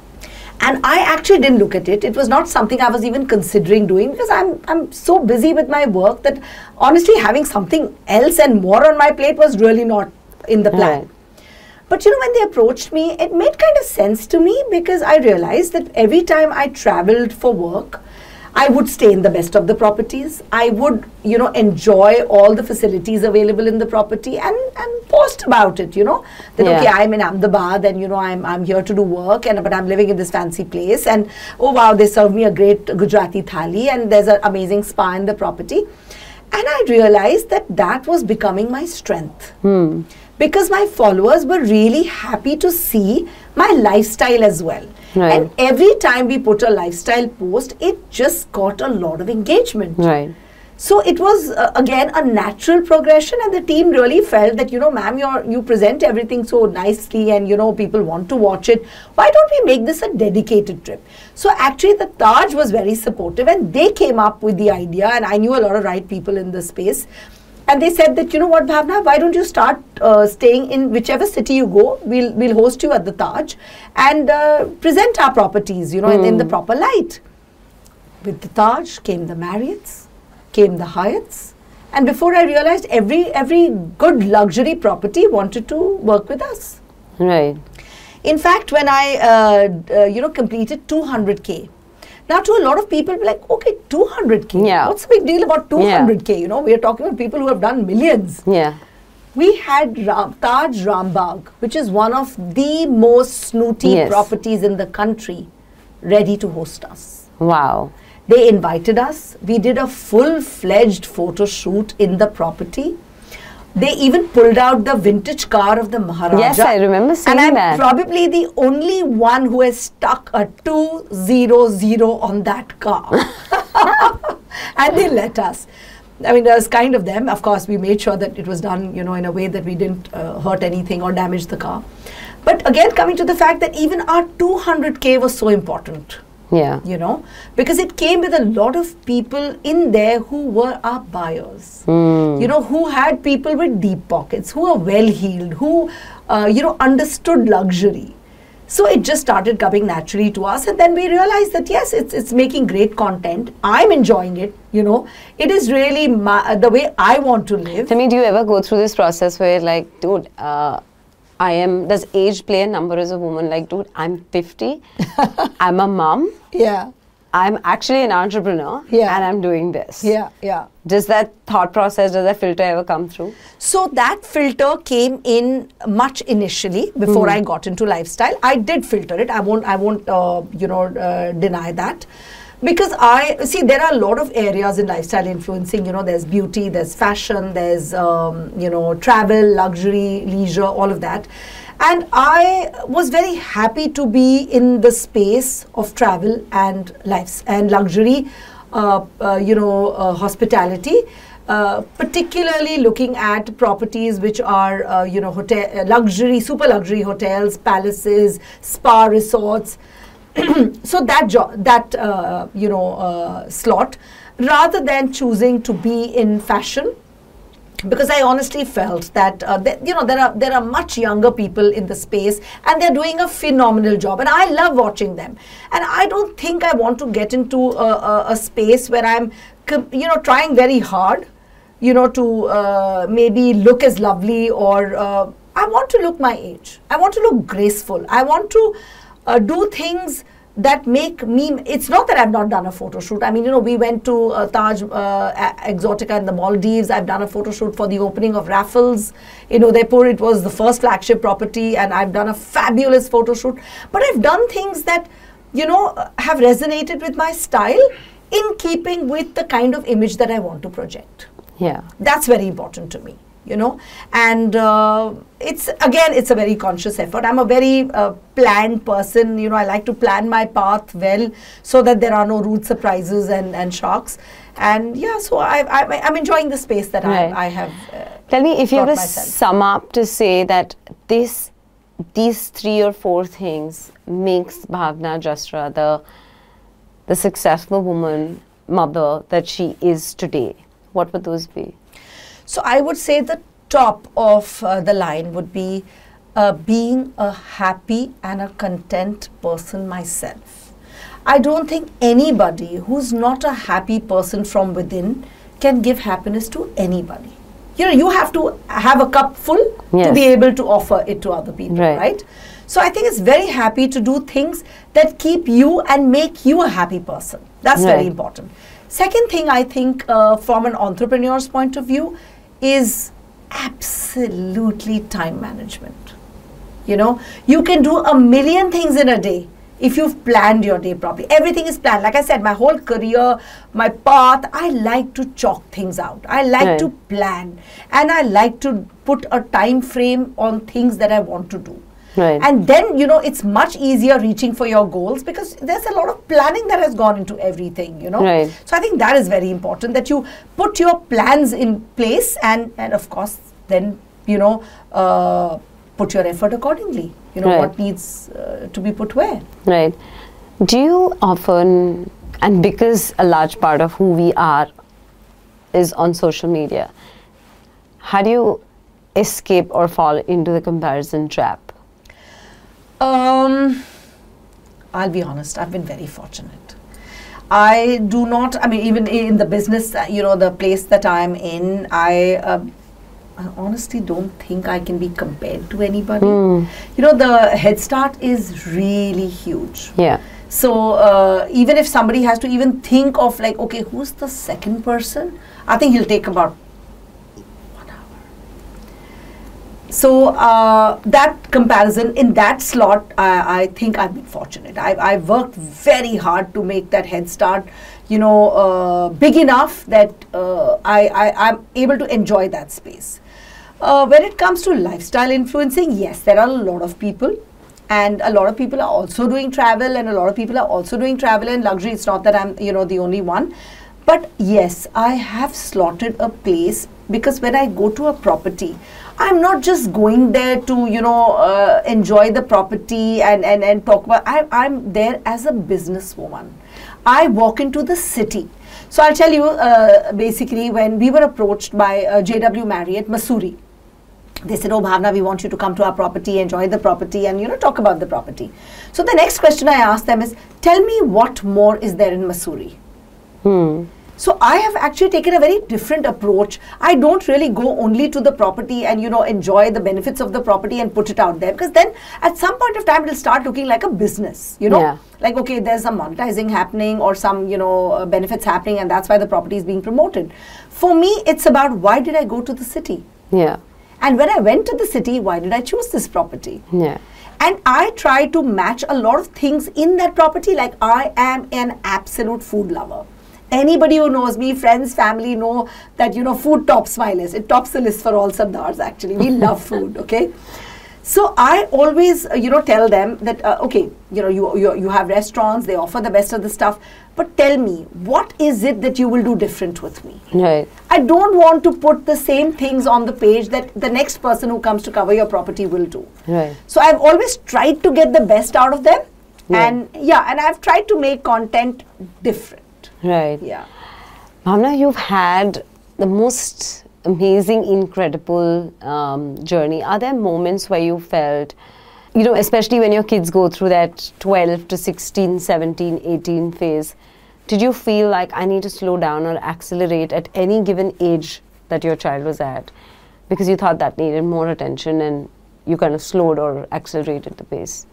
And I actually didn't look at it. It was not something I was even considering doing because I'm I'm so busy with my work that honestly having something else and more on my plate was really not in the plan. Right. But you know, when they approached me, it made kind of sense to me because I realized that every time I traveled for work, I would stay in the best of the properties. I would, you know, enjoy all the facilities available in the property and, and post about it, you know. That, yeah. okay, I'm in Ahmedabad and, you know, I'm I'm here to do work, and but I'm living in this fancy place. And, oh, wow, they serve me a great Gujarati thali and there's an amazing spa in the property. And I realized that that was becoming my strength. Hmm. Because my followers were really happy to see my lifestyle as well. Right. And every time we put a lifestyle post, it just got a lot of engagement. Right. So it was, uh, again, a natural progression, and the team really felt that, you know, ma'am, you're, you present everything so nicely and, you know, people want to watch it. Why don't we make this a dedicated trip? So actually the Taj was very supportive and they came up with the idea, and I knew a lot of right people in the space. And they said that, you know what, Bhavna, why don't you start uh, staying in whichever city you go, we'll, we'll host you at the Taj and uh, present our properties, you know, mm. in, in the proper light. With the Taj came the Marriotts, came the Hyatts, and before I realized, every, every good luxury property wanted to work with us. Right. In fact, when I, uh, uh, you know, completed two hundred K, now, to a lot of people, be like, okay, two hundred K. Yeah. What's the big deal about two hundred K? Yeah. You know, we are talking about people who have done millions. Yeah. We had Ram, Taj Rambagh, which is one of the most snooty yes. properties in the country, ready to host us. Wow. They invited us. We did a full-fledged photo shoot in the property. They even pulled out the vintage car of the Maharaja. Yes, I remember seeing that. And I'm that. probably the only one who has stuck a two hundred on that car. And they let us. I mean, it was kind of them. Of course, we made sure that it was done, you know, in a way that we didn't uh, hurt anything or damage the car. But again, coming to the fact that even our two hundred K was so important. Yeah. You know, because it came with a lot of people in there who were our buyers. Mm. You know, who had people with deep pockets, who are well-heeled, who, uh, you know, understood luxury. So it just started coming naturally to us, and then we realized that yes, it's it's making great content. I'm enjoying it. You know, it is really my, the way I want to live. I mean, do you ever go through this process where, like, dude, uh, I am, does age play a number as a woman? Like, dude, I'm fifty, I'm a mom. Yeah. I'm actually an entrepreneur Yeah. and I'm doing this. Yeah, yeah. Does that thought process, does that filter ever come through? So that filter came in much initially before I got into lifestyle. I did filter it. I won't, I won't, uh, you know, uh, deny that. Because I, see, there are a lot of areas in lifestyle influencing, you know, there's beauty, there's fashion, there's, um, you know, travel, luxury, leisure, all of that. And I was very happy to be in the space of travel and lives and luxury, uh, uh, you know, uh, hospitality, uh, particularly looking at properties which are, uh, you know, hotel, uh, luxury, super luxury hotels, palaces, spa resorts. So that job, that uh, you know, uh, slot, rather than choosing to be in fashion, because I honestly felt that, uh, that you know there are there are much younger people in the space and they're doing a phenomenal job, and I love watching them. And I don't think I want to get into a, a, a space where I'm, you know, trying very hard, you know, to uh, maybe look as lovely, or uh, I want to look my age. I want to look graceful. I want to uh, do things that make me, it's not that I've not done a photo shoot. I mean, you know, we went to uh, Taj uh, Exotica in the Maldives. I've done a photo shoot for the opening of Raffles in Udaipur. It was the first flagship property, and I've done a fabulous photo shoot. But I've done things that, you know, have resonated with my style in keeping with the kind of image that I want to project. Yeah. That's very important to me, you know. And uh, it's, again, it's a very conscious effort. I'm a very uh, planned person, you know. I like to plan my path well so that there are no rude surprises and, and shocks. And yeah, so I, I, I'm enjoying the space that Right. I, I have uh, Tell me, if you got were to myself. sum up to say that this, these three or four things makes Bhavna Jasra the, the successful woman, mother that she is today, what would those be? So I would say the top of uh, the line would be uh, being a happy and a content person myself. I don't think anybody who's not a happy person from within can give happiness to anybody. You know, you have to have a cup full to Yes. be able to offer it to other people, Right. right? So I think it's very happy to do things that keep you and make you a happy person. That's very Right. important. Second thing, I think uh, from an entrepreneur's point of view is absolutely time management. You know, you can do a million things in a day if you've planned your day properly. Everything is planned. Like I said, my whole career, my path, I like to chalk things out. I like Right. to plan, and I like to put a time frame on things that I want to do. Right. And then, you know, it's much easier reaching for your goals because there's a lot of planning that has gone into everything, you know. Right. So I think that is very important, that you put your plans in place, and, and of course, then, you know, uh, put your effort accordingly. You know, Right. what needs uh, to be put where. Right. Do you often, and because a large part of who we are is on social media, how do you escape or fall into the comparison trap? Um, I'll be honest, I've been very fortunate. I do not, I mean, even in the business, uh, you know, the place that I'm in, I, uh, I honestly don't think I can be compared to anybody. Mm. You know, the head start is really huge. Yeah. So uh, even if somebody has to even think of like, okay, who's the second person? I think he'll take about one hour. So uh, that comparison in that slot, I, I think I've been fortunate. I've, I've worked very hard to make that head start, you know, uh, big enough that uh, I, I, I'm able to enjoy that space. Uh, when it comes to lifestyle influencing, yes, there are a lot of people. And a lot of people are also doing travel, and a lot of people are also doing travel and luxury. It's not that I'm, you know, the only one. But yes, I have slotted a place, because when I go to a property, I'm not just going there to, you know, uh, enjoy the property and, and, and talk about, I, I'm there as a businesswoman. I walk into the city. So I'll tell you, uh, basically, when we were approached by uh, J W Marriott, Mussoorie, they said, oh, Bhavna, we want you to come to our property, enjoy the property, and, you know, talk about the property. So the next question I asked them is, tell me what more is there in Mussoorie? Hmm. So I have actually taken a very different approach. I don't really go only to the property and, you know, enjoy the benefits of the property and put it out there, because then at some point of time it'll start looking like a business, you know, Yeah. like, okay, there's some monetizing happening or some, you know, uh, benefits happening, and that's why the property is being promoted. For me, it's about, why did I go to the city? Yeah. And when I went to the city, why did I choose this property? Yeah. And I try to match a lot of things in that property. Like, I am an absolute food lover. Anybody who knows me, friends, family, know that, you know, food tops my list. It tops the list for all Sardars, actually. We love food, okay? So I always, uh, you know, tell them that, uh, okay, you know, you, you, you have restaurants, they offer the best of the stuff, but tell me, what is it that you will do different with me? Right. I don't want to put the same things on the page that the next person who comes to cover your property will do. Right. So I've always tried to get the best out of them. Yeah. And yeah, and I've tried to make content different. Right. Yeah. Bhavna, you've had the most amazing, incredible um, journey. Are there moments where you felt, you know, especially when your kids go through that twelve to sixteen, seventeen, eighteen phase, did you feel like I need to slow down or accelerate at any given age that your child was at, because you thought that needed more attention and you kind of slowed or accelerated the pace?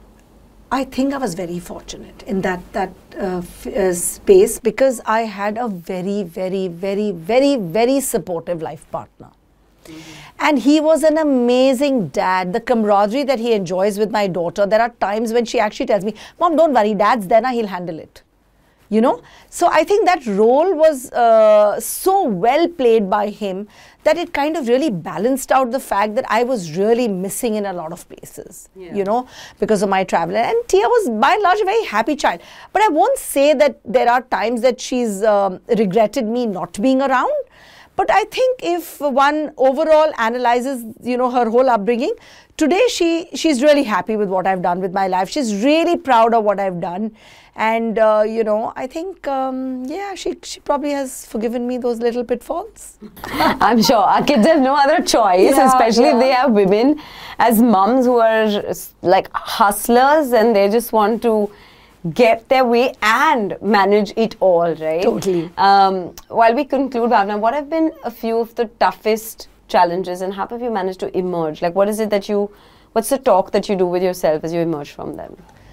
I think I was very fortunate in that that uh, f- uh, space, because I had a very, very, very, very, very supportive life partner. Mm-hmm. And he was an amazing dad. The camaraderie that he enjoys with my daughter, there are times when she actually tells me, Mom, don't worry, Dad's there now, he'll handle it. You know, so I think that role was uh, so well played by him that it kind of really balanced out the fact that I was really missing in a lot of places, yeah. you know, because of my travel. And Tia was by and large a very happy child. But I won't say that there are times that she's um, regretted me not being around. But I think if one overall analyzes, you know, her whole upbringing, today she she's really happy with what I've done with my life. She's really proud of what I've done. And, uh, you know, I think, um, yeah, she, she probably has forgiven me those little pitfalls. I'm sure our kids have no other choice, Yeah, especially yeah. if they have women as mums who are like hustlers and they just want to get their way and manage it all, right? Totally. Um, while we conclude, Bhavna, what have been a few of the toughest challenges and how have you managed to emerge? Like, what is it that you, what's the talk that you do with yourself as you emerge from them?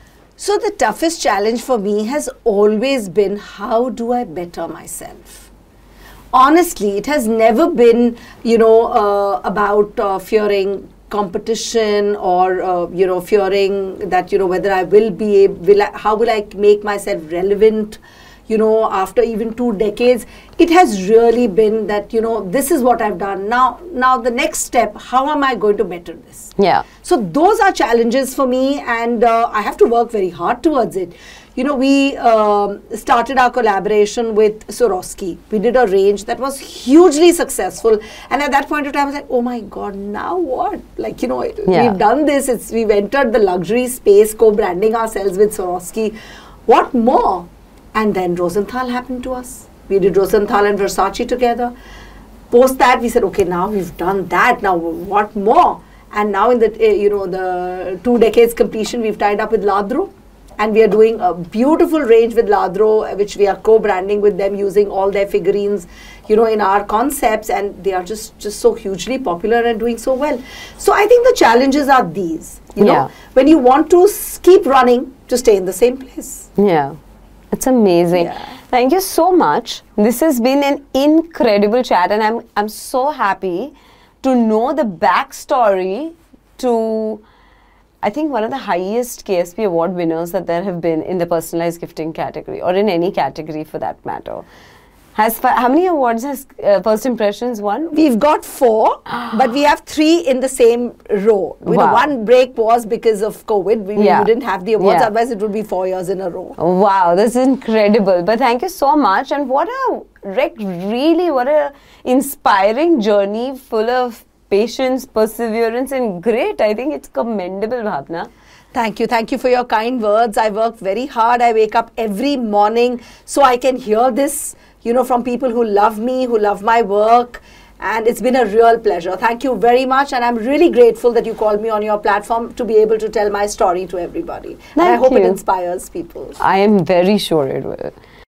So the toughest challenge for me has always been, how do I better myself? Honestly, it has never been, you know, uh, about uh, fearing competition or, uh, you know, fearing that, you know, whether I will be able, will I, how will I make myself relevant, you know, after even two decades. It has really been that, you know, this is what I've done. Now, now the next step, how am I going to better this? Yeah. So those are challenges for me, and uh, I have to work very hard towards it. You know, we um, started our collaboration with Swarovski. We did a range that was hugely successful. And at that point of time, I was like, oh my God, now what? Like, you know, Yeah. we've done this. It's, we've entered the luxury space, co-branding ourselves with Swarovski. What more? And then Rosenthal happened to us. We did Rosenthal and Versace together. Post that, we said, okay, now we've done that. Now what more? And now in the, uh, you know, the two decades completion, we've tied up with Ladro. And we are doing a beautiful range with Ladro, which we are co-branding with them, using all their figurines, you know, in our concepts. And they are just, just so hugely popular and doing so well. So I think the challenges are these, you Yeah. know, when you want to s- keep running, to stay in the same place. Yeah. It's amazing. Yeah. Thank you so much. This has been an incredible chat, and I'm I'm so happy to know the backstory to, I think, one of the highest K S P award winners that there have been in the personalized gifting category, or in any category for that matter. Has fi- how many awards has uh, First Impressions won? We've got four, but we have three in the same row. You know, Wow. one break was because of COVID. We, Yeah. we didn't have the awards, Yeah. otherwise it would be four years in a row. Wow, this is incredible. But thank you so much. And what a, like, really, what a inspiring journey full of patience, perseverance, and grit. I think it's commendable, Bhavna. Thank you. Thank you for your kind words. I work very hard. I wake up every morning so I can hear this, you know, from people who love me, who love my work. And it's been a real pleasure. Thank you very much. And I'm really grateful that you called me on your platform to be able to tell my story to everybody. And I Thank hope it you. inspires people. I am very sure it will.